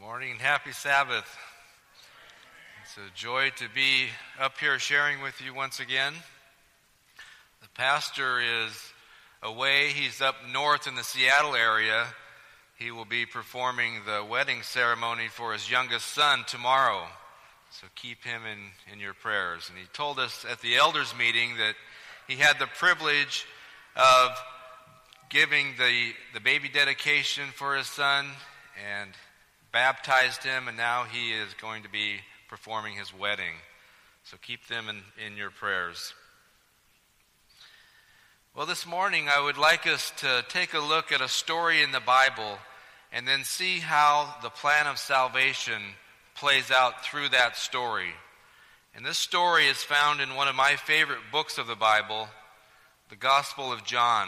Morning and happy Sabbath. It's a joy to be up here sharing with you once again. The pastor is away. He's up north in the Seattle area. He will be performing the wedding ceremony for his youngest son tomorrow. So keep him in your prayers. And he told us at the elders meeting that he had the privilege of giving the baby dedication for his son and baptized him, and now he is going to be performing his wedding. So keep them in your prayers. Well, this morning I would like us to take a look at a story in the Bible and then see how the plan of salvation plays out through that story. And this story is found in one of my favorite books of the Bible, the Gospel of John.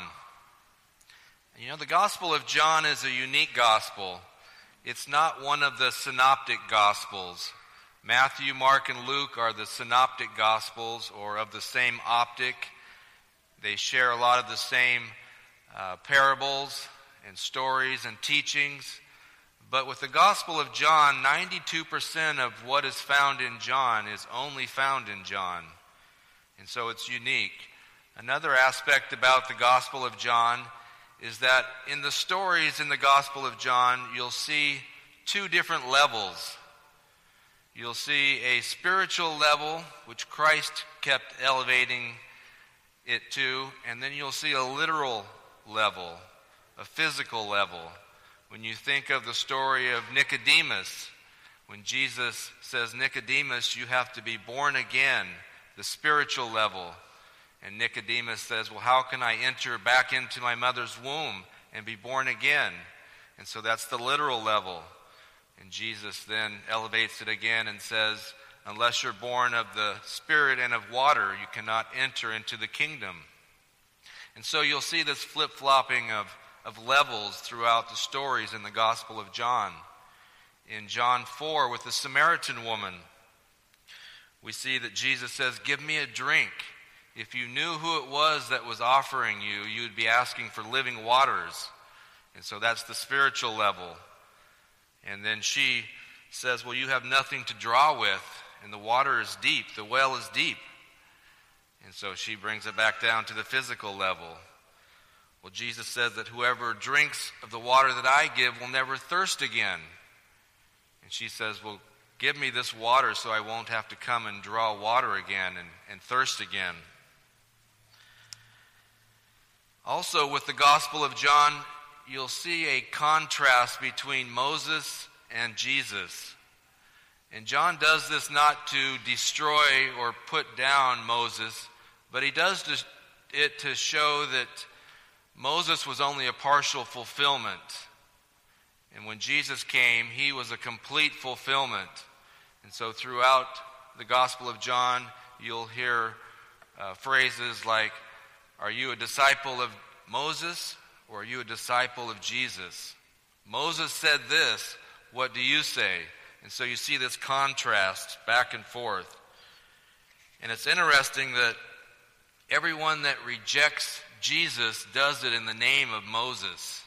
And you know, the Gospel of John is a unique gospel. It's not one of the synoptic gospels. Matthew, Mark, and Luke are the synoptic gospels, or of the same optic. They share a lot of the same parables and stories and teachings. But with the Gospel of John, 92% of what is found in John is only found in John. And so it's unique. Another aspect about the Gospel of John is that in the stories in the Gospel of John, you'll see two different levels. You'll see a spiritual level, which Christ kept elevating it to, and then you'll see a literal level, a physical level. When you think of the story of Nicodemus, when Jesus says, Nicodemus, you have to be born again, the spiritual level. And Nicodemus says, well, how can I enter back into my mother's womb and be born again? And so that's the literal level. And Jesus then elevates it again and says, unless you're born of the Spirit and of water, you cannot enter into the kingdom. And so you'll see this flip-flopping of levels throughout the stories in the Gospel of John. In John 4, with the Samaritan woman, we see that Jesus says, give me a drink. If you knew who it was that was offering you, you would be asking for living waters. And so that's the spiritual level. And then she says, well, you have nothing to draw with, and the water is deep, the well is deep. And so she brings it back down to the physical level. Well, Jesus says that whoever drinks of the water that I give will never thirst again. And she says, well, give me this water so I won't have to come and draw water again and thirst again. Also, with the Gospel of John, you'll see a contrast between Moses and Jesus. And John does this not to destroy or put down Moses, but he does it to show that Moses was only a partial fulfillment. And when Jesus came, he was a complete fulfillment. And so throughout the Gospel of John, you'll hear phrases like, are you a disciple of Moses, or are you a disciple of Jesus? Moses said this, what do you say? And so you see this contrast back and forth. And it's interesting that everyone that rejects Jesus does it in the name of Moses.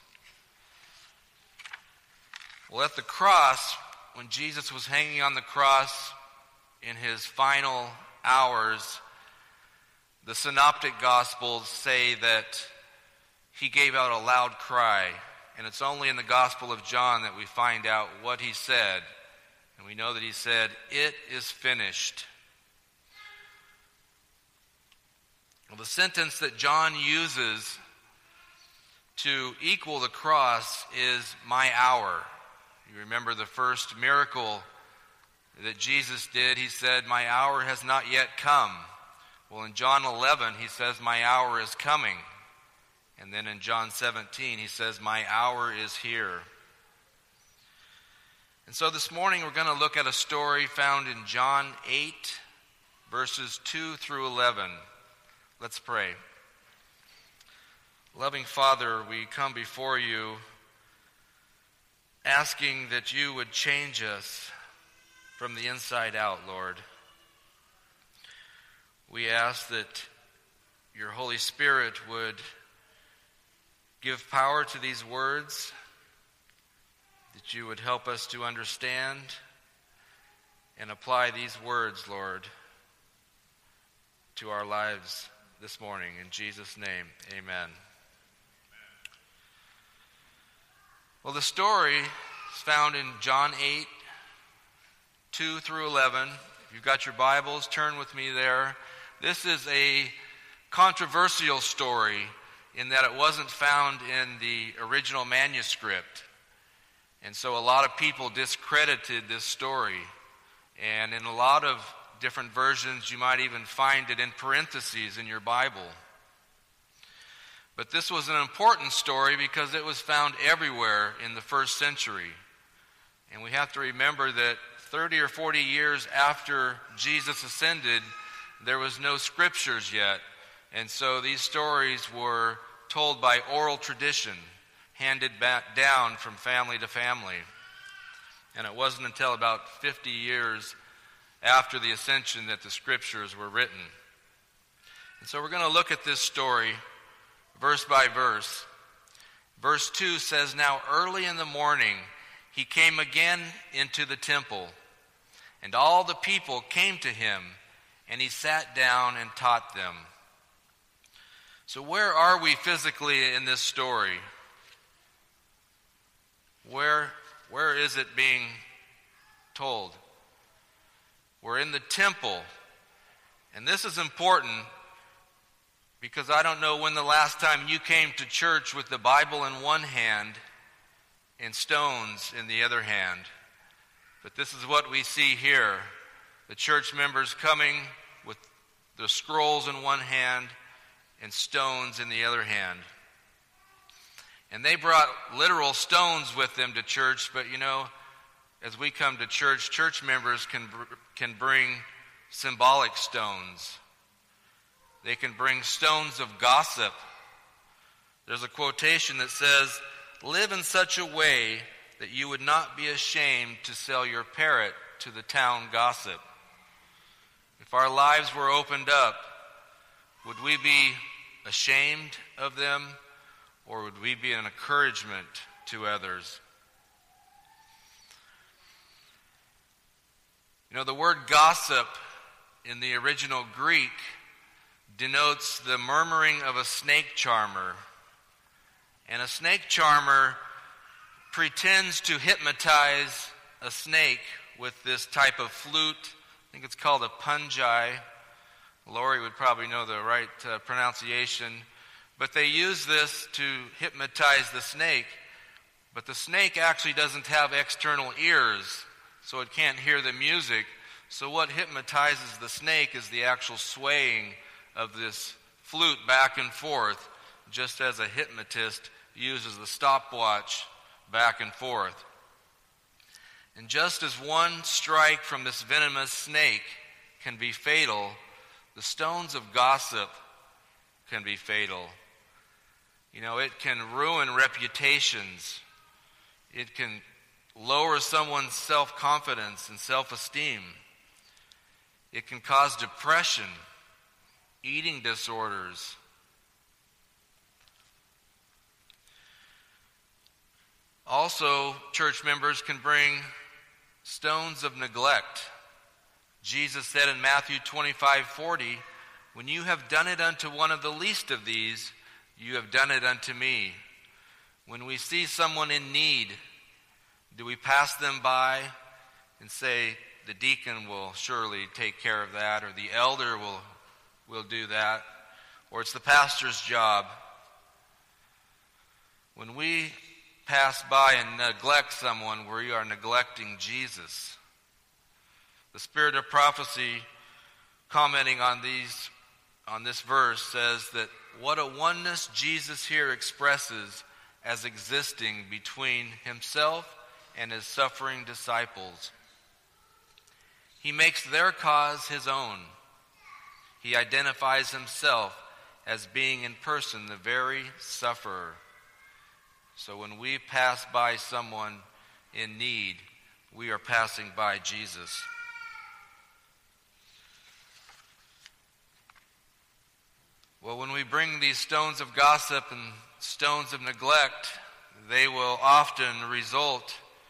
Well, at the cross, when Jesus was hanging on the cross in his final hours, the synoptic gospels say that he gave out a loud cry, and it's only in the Gospel of John that we find out what he said. And we know that he said, it is finished. Well, the sentence that John uses to equal the cross is my hour. You remember the first miracle that Jesus did, he said, my hour has not yet come. Well, in John 11, he says, my hour is coming. And then in John 17, he says, my hour is here. And so this morning we're going to look at a story found in John 8, verses 2 through 11. Let's pray. Loving Father, we come before you asking that you would change us from the inside out, Lord. We ask that your Holy Spirit would give power to these words, that you would help us to understand and apply these words, Lord, to our lives this morning. In Jesus' name, amen. Well, the story is found in John 8, 2 through 11. If you've got your Bibles, turn with me there. This is a controversial story in that it wasn't found in the original manuscript. And so a lot of people discredited this story. And in a lot of different versions, you might even find it in parentheses in your Bible. But this was an important story because it was found everywhere in the first century. And we have to remember that 30 or 40 years after Jesus ascended, there was no scriptures yet. And so these stories were told by oral tradition, handed back down from family to family. And it wasn't until about 50 years after the ascension that the scriptures were written. And so we're going to look at this story verse by verse. Verse 2 says, "Now early in the morning he came again into the temple, and all the people came to him, and he sat down and taught them." So where are we physically in this story? Where is it being told? We're in the temple. And this is important because I don't know when the last time you came to church with the Bible in one hand and stones in the other hand. But this is what we see here. The church members coming with the scrolls in one hand and stones in the other hand. And they brought literal stones with them to church, but as we come to church, church members can bring symbolic stones. They can bring stones of gossip. There's a quotation that says, "Live in such a way that you would not be ashamed to sell your parrot to the town gossip." If our lives were opened up, would we be ashamed of them, or would we be an encouragement to others? The word gossip in the original Greek denotes the murmuring of a snake charmer. And a snake charmer pretends to hypnotize a snake with this type of flute. I think it's called a pungi. Lori would probably know the right pronunciation. But they use this to hypnotize the snake. But the snake actually doesn't have external ears, so it can't hear the music. So what hypnotizes the snake is the actual swaying of this flute back and forth, just as a hypnotist uses the stopwatch back and forth. And just as one strike from this venomous snake can be fatal, the stones of gossip can be fatal. It can ruin reputations. It can lower someone's self-confidence and self-esteem. It can cause depression, eating disorders. Also, church members can bring stones of neglect. Jesus said in Matthew 25:40, "When you have done it unto one of the least of these, you have done it unto me." When we see someone in need, do we pass them by and say, "The deacon will surely take care of that," or "the elder will do that," or "it's the pastor's job"? When we pass by and neglect someone, we are neglecting Jesus. The Spirit of Prophecy, commenting on this verse, says that what a oneness Jesus here expresses as existing between himself and his suffering disciples. He makes their cause his own. He identifies himself as being in person the very sufferer. So when we pass by someone in need, we are passing by Jesus. Well, when we bring these stones of gossip and stones of neglect, they will often result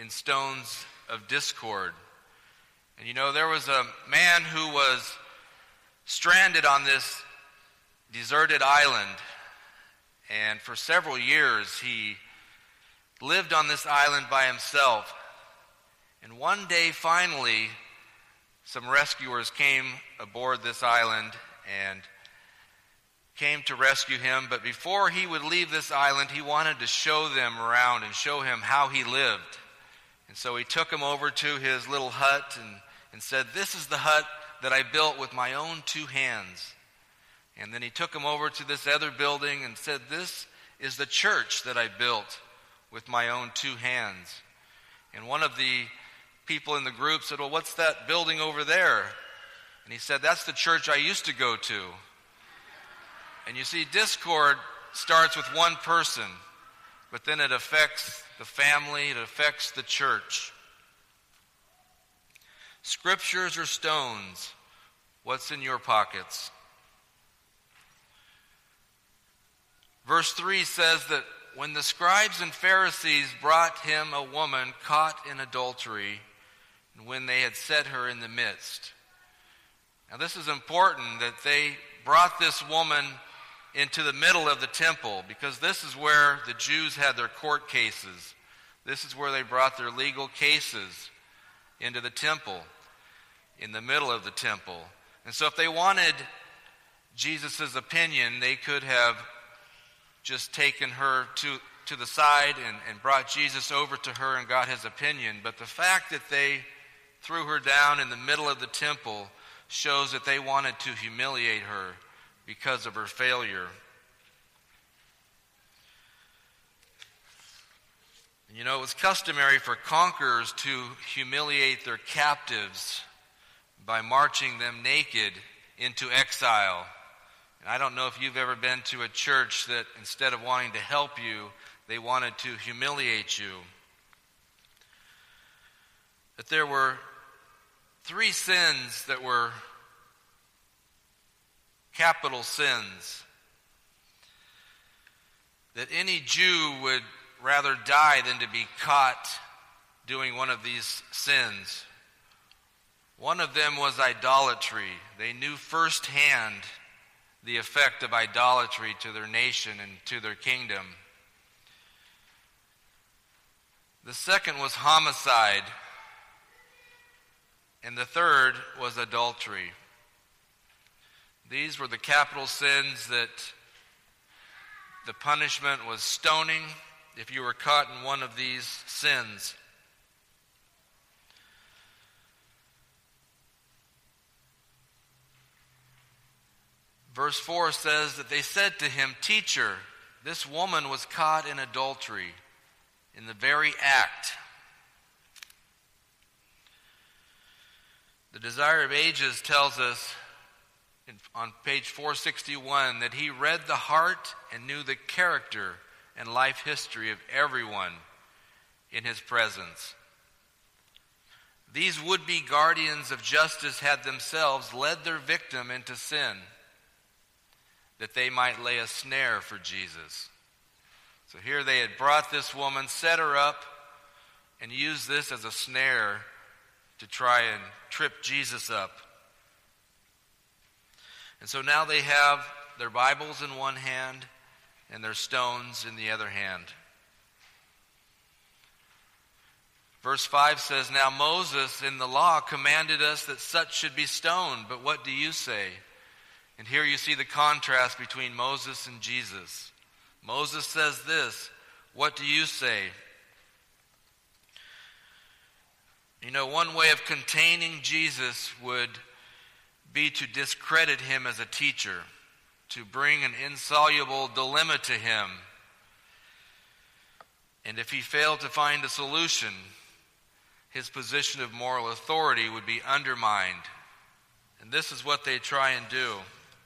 in stones of discord. And you know, there was a man who was stranded on this deserted island, and for several years he lived on this island by himself. And one day, finally, some rescuers came aboard this island and came to rescue him. But before he would leave this island, he wanted to show them around and show him how he lived. And so he took him over to his little hut and said, "This is the hut that I built with my own two hands." And then he took him over to this other building and said, "This is the church that I built with my own two hands." And one of the people in the group said, "Well, what's that building over there?" And he said, "That's the church I used to go to." And you see, discord starts with one person, but then it affects the family, it affects the church. Scriptures or stones, what's in your pockets? Verse 3 says that when the scribes and Pharisees brought him a woman caught in adultery, and when they had set her in the midst. Now this is important, that they brought this woman into the middle of the temple, because this is where the Jews had their court cases. This is where they brought their legal cases into the temple, in the middle of the temple. And so if they wanted Jesus' opinion, they could have just taken her to the side and brought Jesus over to her and got his opinion. But the fact that they threw her down in the middle of the temple shows that they wanted to humiliate her because of her failure. And you know, it was customary for conquerors to humiliate their captives by marching them naked into exile. And I don't know if you've ever been to a church that instead of wanting to help you, they wanted to humiliate you. But there were 3 sins that were capital sins that any Jew would rather die than to be caught doing one of these sins. One of them was idolatry. They knew firsthand the effect of idolatry to their nation and to their kingdom. The second was homicide. And the third was adultery. These were the capital sins that the punishment was stoning if you were caught in one of these sins. Verse 4 says that they said to him, "Teacher, this woman was caught in adultery, in the very act." The Desire of Ages tells us on page 461 that he read the heart and knew the character and life history of everyone in his presence. These would-be guardians of justice had themselves led their victim into sin, that they might lay a snare for Jesus. So here they had brought this woman, set her up, and used this as a snare to try and trip Jesus up. And so now they have their Bibles in one hand and their stones in the other hand. Verse 5 says, "Now Moses in the law commanded us that such should be stoned, but what do you say?" And here you see the contrast between Moses and Jesus. Moses says this, "What do you say?" You know, one way of containing Jesus would be to discredit him as a teacher, to bring an insoluble dilemma to him. And if he failed to find a solution, his position of moral authority would be undermined. And this is what they try and do.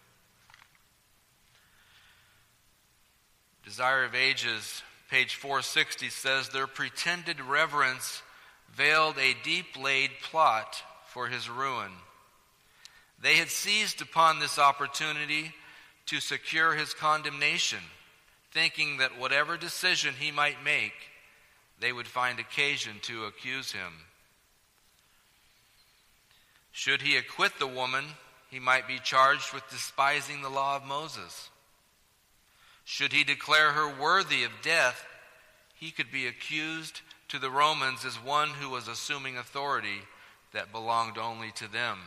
Desire of Ages, page 460, says, "Their pretended reverence veiled a deep-laid plot for his ruin. They had seized upon this opportunity to secure his condemnation, thinking that whatever decision he might make, they would find occasion to accuse him. Should he acquit the woman, he might be charged with despising the law of Moses. Should he declare her worthy of death, he could be accused to the Romans as one who was assuming authority that belonged only to them.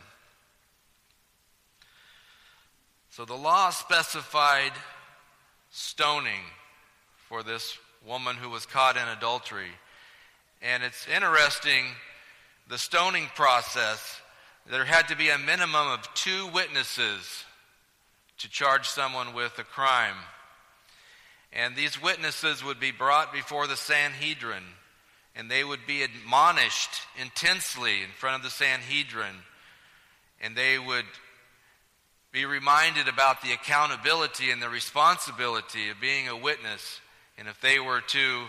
So the law specified stoning for this woman who was caught in adultery. And it's interesting, the stoning process, there had to be a minimum of 2 witnesses to charge someone with a crime. And these witnesses would be brought before the Sanhedrin, and they would be admonished intensely in front of the Sanhedrin, and they would be reminded about the accountability and the responsibility of being a witness. And if they were to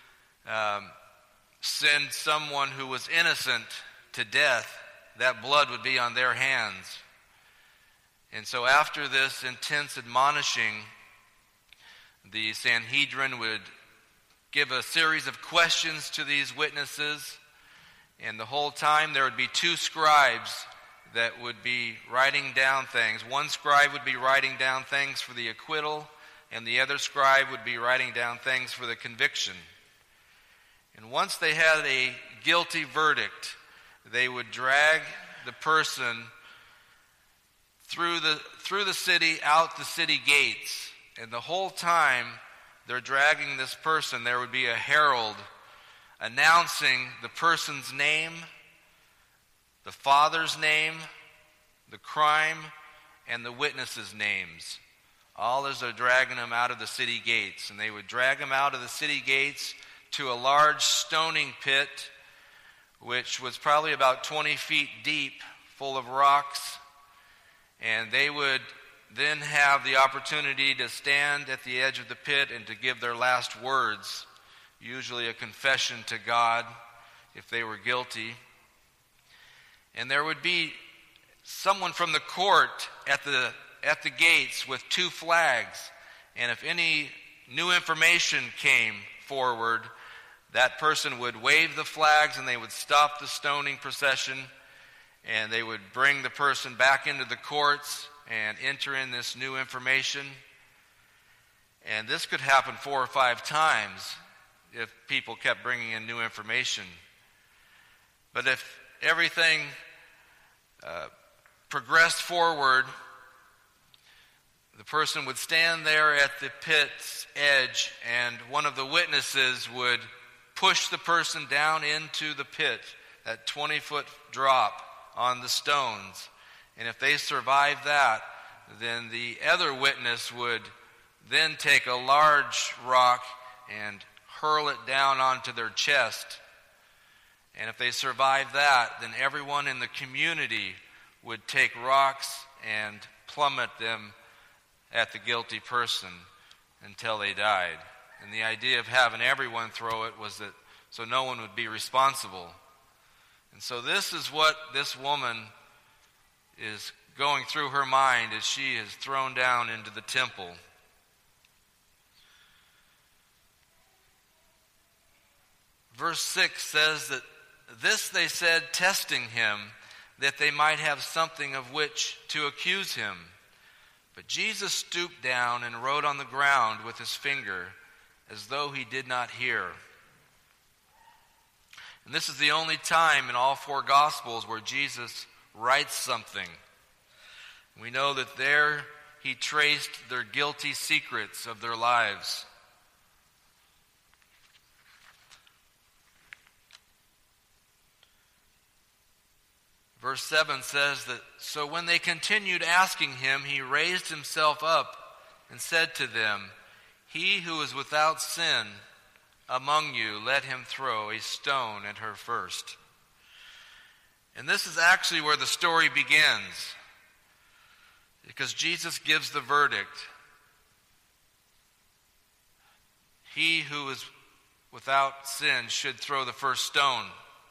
send someone who was innocent to death, that blood would be on their hands. And so after this intense admonishing, the Sanhedrin would give a series of questions to these witnesses, and the whole time there would be 2 scribes that would be writing down things. One scribe would be writing down things for the acquittal, and the other scribe would be writing down things for the conviction. And once they had a guilty verdict, they would drag the person through the city, out the city gates. And the whole time they're dragging this person, there would be a herald announcing the person's name, the father's name, the crime, and the witnesses' names, all as they're dragging them out of the city gates. And they would drag them out of the city gates to a large stoning pit, which was probably about 20 feet deep, full of rocks. And they would then have the opportunity to stand at the edge of the pit and to give their last words, usually a confession to God if they were guilty. And there would be someone from the court at the gates with 2 flags. And if any new information came forward, that person would wave the flags and they would stop the stoning procession, and they would bring the person back into the courts and enter in this new information. And this could happen 4 or 5 times if people kept bringing in new information. But if everything progressed forward, the person would stand there at the pit's edge, and one of the witnesses would push the person down into the pit, that 20-foot drop on the stones. And if they survived that, then the other witness would then take a large rock and hurl it down onto their chest. And if they survived that, then everyone in the community would take rocks and plummet them at the guilty person until they died. And the idea of having everyone throw it was that so no one would be responsible. And so this is what this woman is going through her mind as she is thrown down into the temple. Verse 6 says that this they said, testing him, that they might have something of which to accuse him. But Jesus stooped down and wrote on the ground with his finger, as though he did not hear. And this is the only time in all 4 Gospels where Jesus writes something. We know that there he traced their guilty secrets of their lives. Verse 7 says that, so when they continued asking him, he raised himself up and said to them, he who is without sin among you, let him throw a stone at her first. And this is actually where the story begins, because Jesus gives the verdict. He who is without sin should throw the first stone.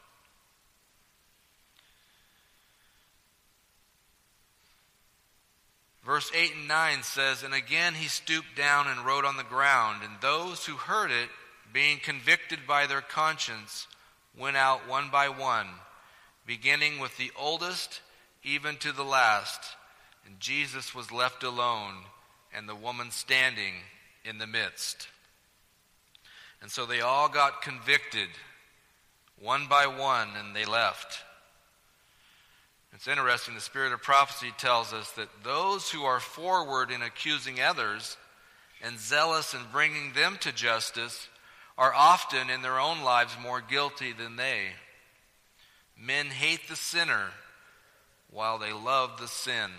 Verse 8 and 9 says, and again he stooped down and wrote on the ground, and those who heard it being convicted by their conscience, went out one by one, beginning with the oldest even to the last. And Jesus was left alone, and the woman standing in the midst. And so they all got convicted, one by one, and they left. It's interesting, the spirit of prophecy tells us that those who are forward in accusing others and zealous in bringing them to justice are often in their own lives more guilty than they. Men hate the sinner while they love the sin.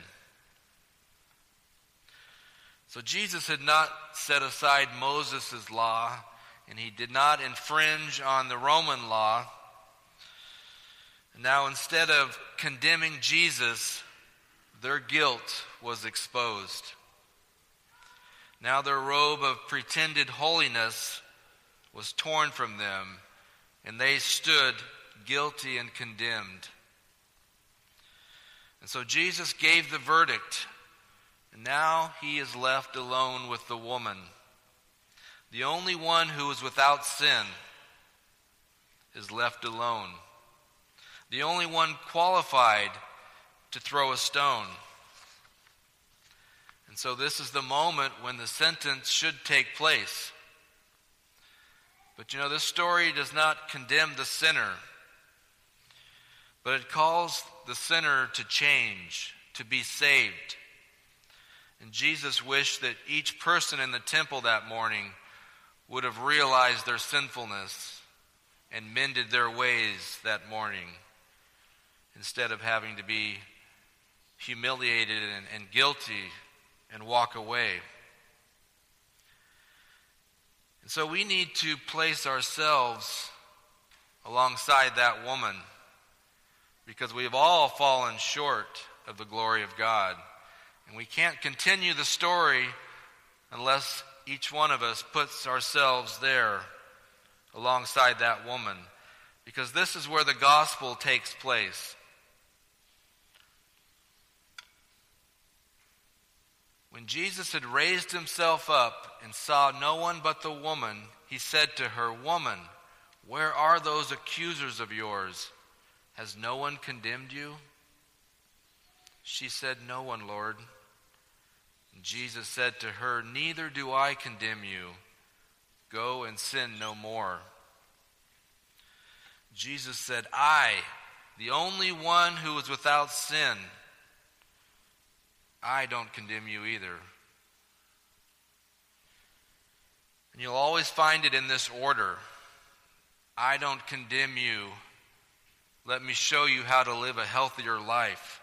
So Jesus had not set aside Moses' law, and he did not infringe on the Roman law. Now, instead of condemning Jesus, their guilt was exposed. Now their robe of pretended holiness was torn from them, and they stood guilty and condemned. And so Jesus gave the verdict, and now he is left alone with the woman, the only one who is without sin is left alone. The only one qualified to throw a stone. And so this is the moment when the sentence should take place. But you know, this story does not condemn the sinner, but it calls the sinner to change, to be saved. And Jesus wished that each person in the temple that morning would have realized their sinfulness and mended their ways that morning, instead of having to be humiliated and guilty and walk away. And so we need to place ourselves alongside that woman, because we have all fallen short of the glory of God. And we can't continue the story unless each one of us puts ourselves there alongside that woman, because this is where the gospel takes place. When Jesus had raised himself up and saw no one but the woman, he said to her, "Woman, where are those accusers of yours? Has no one condemned you?" She said, "No one, Lord." And Jesus said to her, "Neither do I condemn you. Go and sin no more." Jesus said, "I, the only one who is without sin, I don't condemn you either." And you'll always find it in this order. I don't condemn you. Let me show you how to live a healthier life.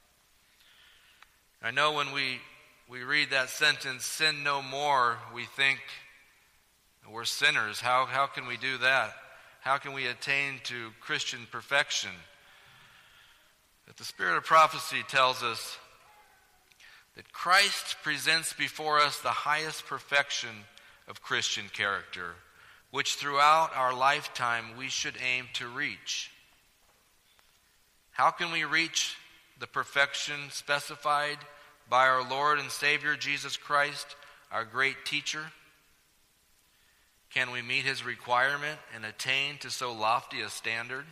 I know when we read that sentence, sin no more, we think we're sinners. How can we do that? How can we attain to Christian perfection? But the spirit of prophecy tells us that Christ presents before us the highest perfection of Christian character, which throughout our lifetime we should aim to reach. How can we reach the perfection specified by our Lord and Savior Jesus Christ, our great teacher? Can we meet his requirement and attain to so lofty a standard?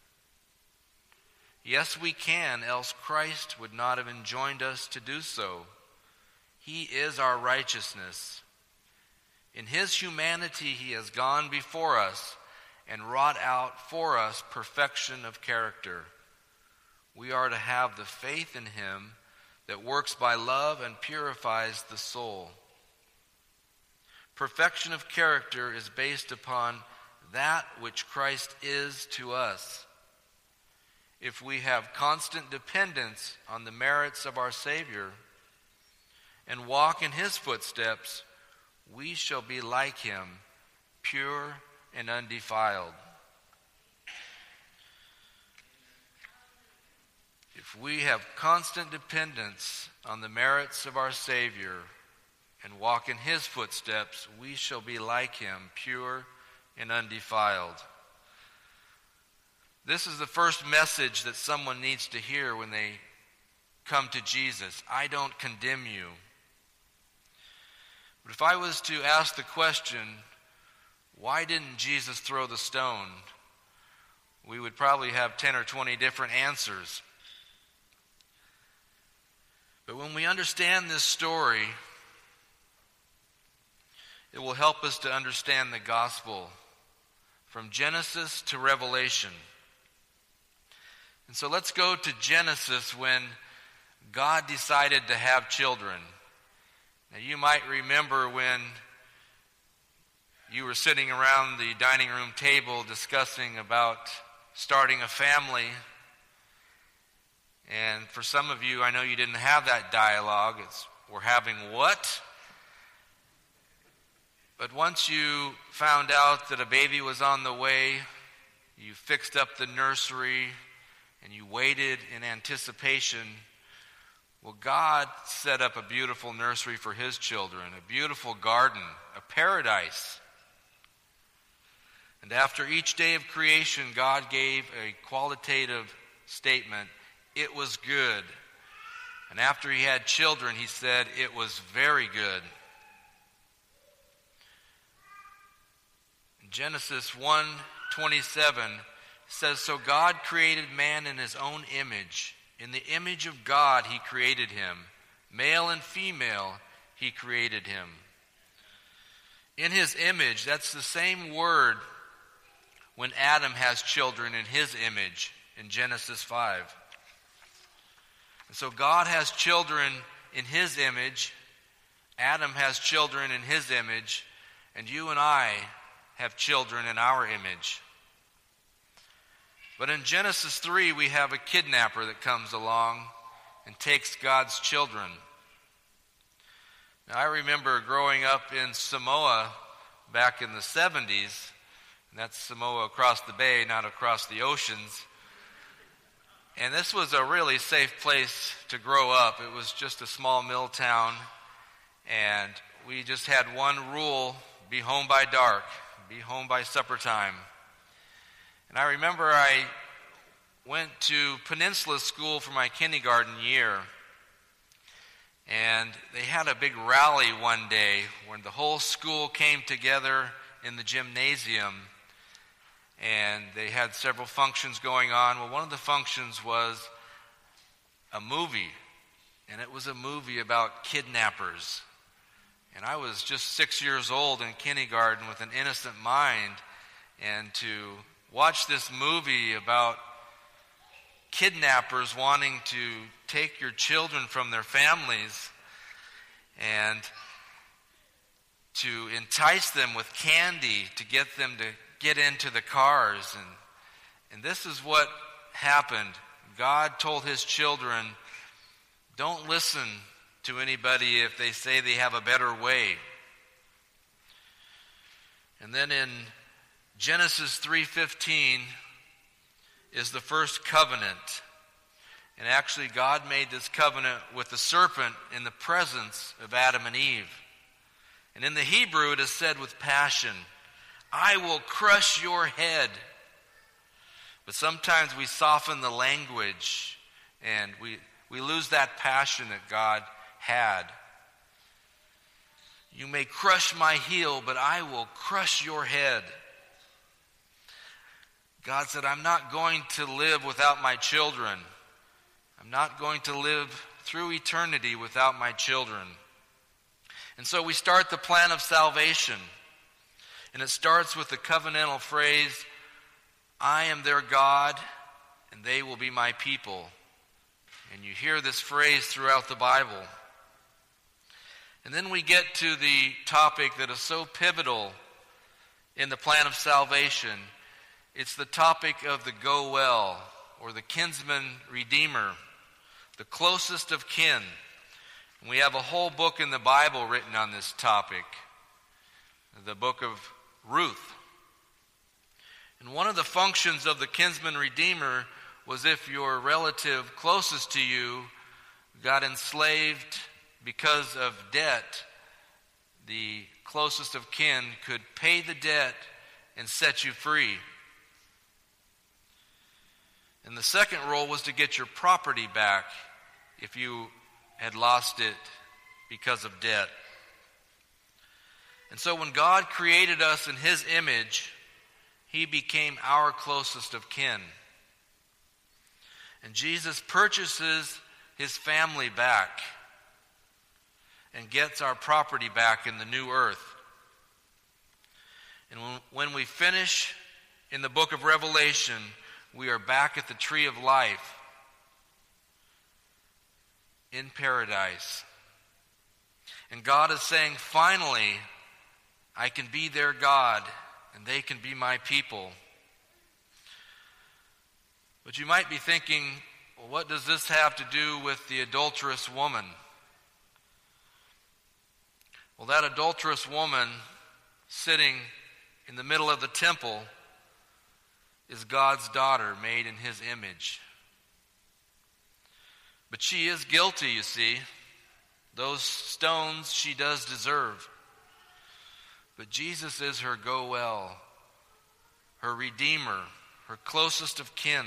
Yes, we can, else Christ would not have enjoined us to do so. He is our righteousness. In his humanity, he has gone before us and wrought out for us perfection of character. We are to have the faith in him that works by love and purifies the soul. Perfection of character is based upon that which Christ is to us. If we have constant dependence on the merits of our Savior and walk in his footsteps, we shall be like him, pure and undefiled. If we have constant dependence on the merits of our Savior and walk in his footsteps, we shall be like him, pure and undefiled. This is the first message that someone needs to hear when they come to Jesus. I don't condemn you. But if I was to ask the question, why didn't Jesus throw the stone? We would probably have 10 or 20 different answers. But when we understand this story, it will help us to understand the gospel from Genesis to Revelation. And so let's go to Genesis when God decided to have children. Now you might remember when you were sitting around the dining room table discussing about starting a family. And for some of you, I know you didn't have that dialogue. We're having what? But once you found out that a baby was on the way, you fixed up the nursery and you waited in anticipation. Well, God set up a beautiful nursery for his children, a beautiful garden, a paradise. And after each day of creation, God gave a qualitative statement, it was good. And after he had children, he said, it was very good. Genesis 1:27 says, so God created man in his own image. In the image of God he created him. Male and female he created him. In his image, that's the same word when Adam has children in his image in Genesis 5. And so God has children in his image. Adam has children in his image. And you and I have children in our image. But in Genesis 3, we have a kidnapper that comes along and takes God's children. Now, I remember growing up in Samoa back in the 70s, and that's Samoa across the bay, not across the oceans. And this was a really safe place to grow up. It was just a small mill town, and we just had one rule, be home by dark. Be home by supper time. And I remember I went to Peninsula School for my kindergarten year. And they had a big rally one day when the whole school came together in the gymnasium. And they had several functions going on. Well, one of the functions was a movie. And it was a movie about kidnappers. And I was just 6 years old in kindergarten with an innocent mind. And to watch this movie about kidnappers wanting to take your children from their families and to entice them with candy to get them to get into the cars. And this is what happened. God told his children, don't listen to anybody if they say they have a better way. And then in Genesis 3:15 is the first covenant. And actually God made this covenant with the serpent in the presence of Adam and Eve. And in the Hebrew it is said with passion, I will crush your head. But sometimes we soften the language and we lose that passion that God had. You may crush my heel, but I will crush your head. God said, I'm not going to live without my children. I'm not going to live through eternity without my children. And so we start the plan of salvation. And it starts with the covenantal phrase, I am their God, and they will be my people. And you hear this phrase throughout the Bible. And then we get to the topic that is so pivotal in the plan of salvation. It's the topic of the Goel, or the kinsman redeemer, the closest of kin. And we have a whole book in the Bible written on this topic, the book of Ruth. And one of the functions of the kinsman redeemer was if your relative closest to you got enslaved because of debt, the closest of kin could pay the debt and set you free. And the second role was to get your property back if you had lost it because of debt. And so when God created us in his image, he became our closest of kin. And Jesus purchases his family back and gets our property back in the new earth. And when we finish in the book of Revelation, we are back at the tree of life in paradise. And God is saying, finally, I can be their God and they can be my people. But you might be thinking, well, what does this have to do with the adulterous woman? Well, that adulterous woman sitting in the middle of the temple is God's daughter made in his image. But she is guilty, you see. Those stones she does deserve. But Jesus is her go-well, her redeemer, her closest of kin.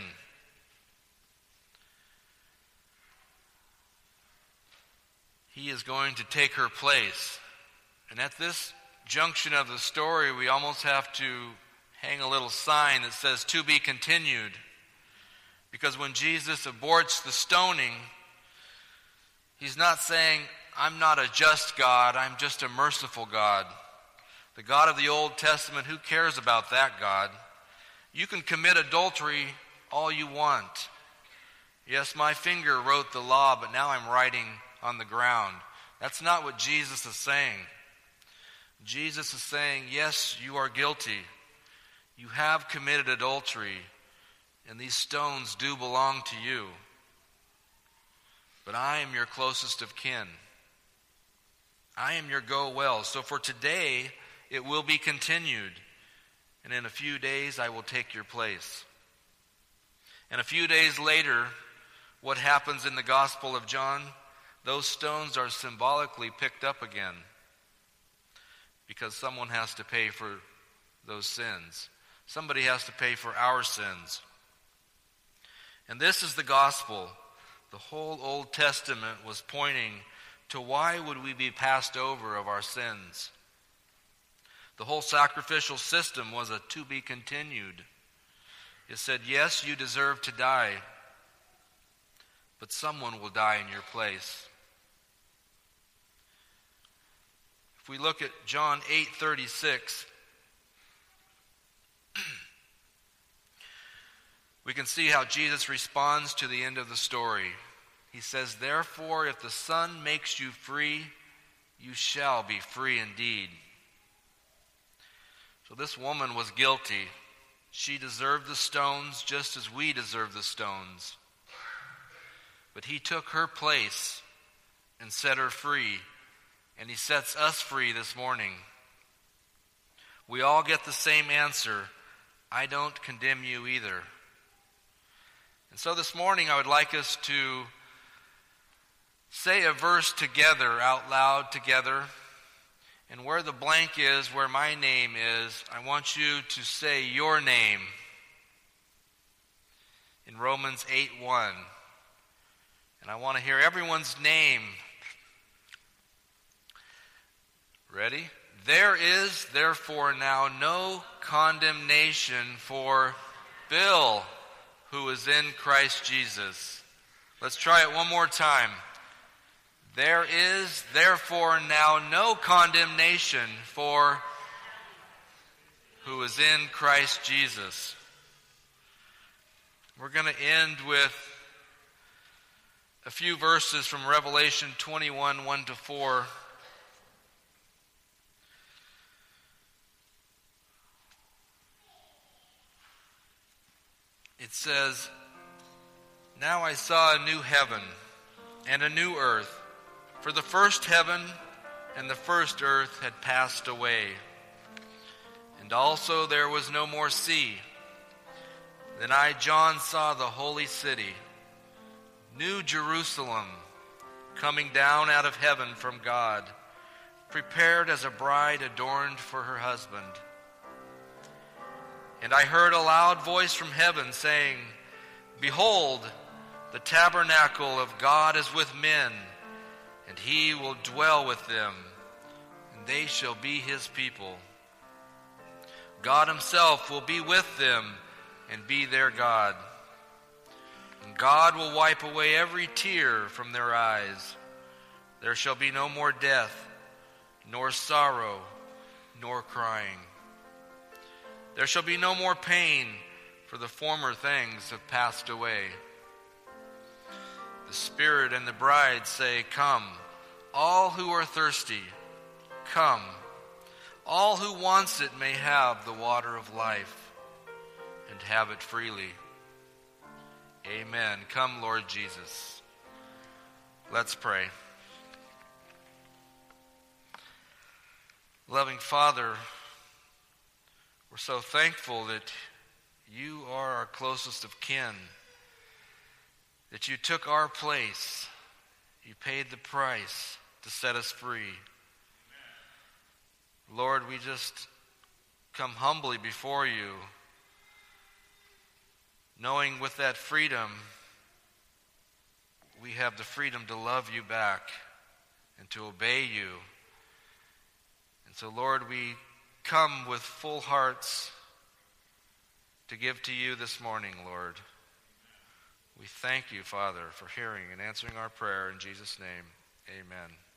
He is going to take her place. And at this junction of the story, we almost have to hang a little sign that says, "To be continued." Because when Jesus aborts the stoning, he's not saying, I'm not a just God, I'm just a merciful God. The God of the Old Testament, who cares about that God? You can commit adultery all you want. Yes, my finger wrote the law, but now I'm writing on the ground. That's not what Jesus is saying. Jesus is saying, yes, you are guilty. You have committed adultery, and these stones do belong to you. But I am your closest of kin. I am your go-well. So for today, it will be continued. And in a few days, I will take your place. And a few days later, what happens in the Gospel of John? Those stones are symbolically picked up again. Because someone has to pay for those sins. Somebody has to pay for our sins. And this is the gospel. The whole Old Testament was pointing to why would we be passed over of our sins. The whole sacrificial system was a to be continued. It said, yes, you deserve to die, but someone will die in your place. If we look at John 8:36, we can see how Jesus responds to the end of the story. He says, therefore, if the Son makes you free, you shall be free indeed. So this woman was guilty. She deserved the stones just as we deserve the stones. But he took her place and set her free. And he sets us free this morning. We all get the same answer. I don't condemn you either. And so this morning I would like us to say a verse together, out loud together. And where the blank is, where my name is, I want you to say your name. In Romans 8:1. And I want to hear everyone's name. Ready? There is therefore now no condemnation for Bill, who is in Christ Jesus. Let's try it one more time. There is therefore now no condemnation for who is in Christ Jesus. We're going to end with a few verses from Revelation 21, 1-4. It says, now I saw a new heaven and a new earth, for the first heaven and the first earth had passed away, and also there was no more sea. Then I, John, saw the holy city, New Jerusalem, coming down out of heaven from God, prepared as a bride adorned for her husband. And I heard a loud voice from heaven saying, behold, the tabernacle of God is with men, and he will dwell with them, and they shall be his people. God himself will be with them and be their God. And God will wipe away every tear from their eyes. There shall be no more death, nor sorrow, nor crying. There shall be no more pain, for the former things have passed away. The Spirit and the bride say, "Come, all who are thirsty, come. All who wants it may have the water of life, and have it freely." Amen. Come, Lord Jesus. Let's pray. Loving Father, we're so thankful that you are our closest of kin, that you took our place. You paid the price to set us free. Lord, we just come humbly before you, knowing with that freedom, we have the freedom to love you back and to obey you. And so, Lord, we come with full hearts to give to you this morning, Lord. We thank you, Father, for hearing and answering our prayer. In Jesus' name, amen.